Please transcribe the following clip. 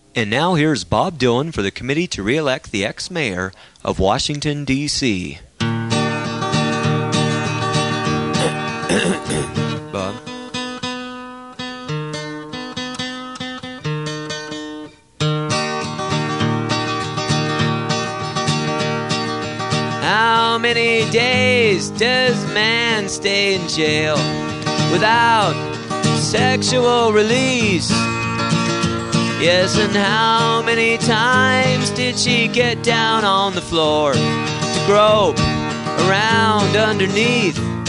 And now here's Bob Dylan for the committee to re-elect the ex-mayor of Washington, D.C. Bob. How many days does man stay in jail without sexual release? Yes, and how many times did she get down on the floor to grope around underneath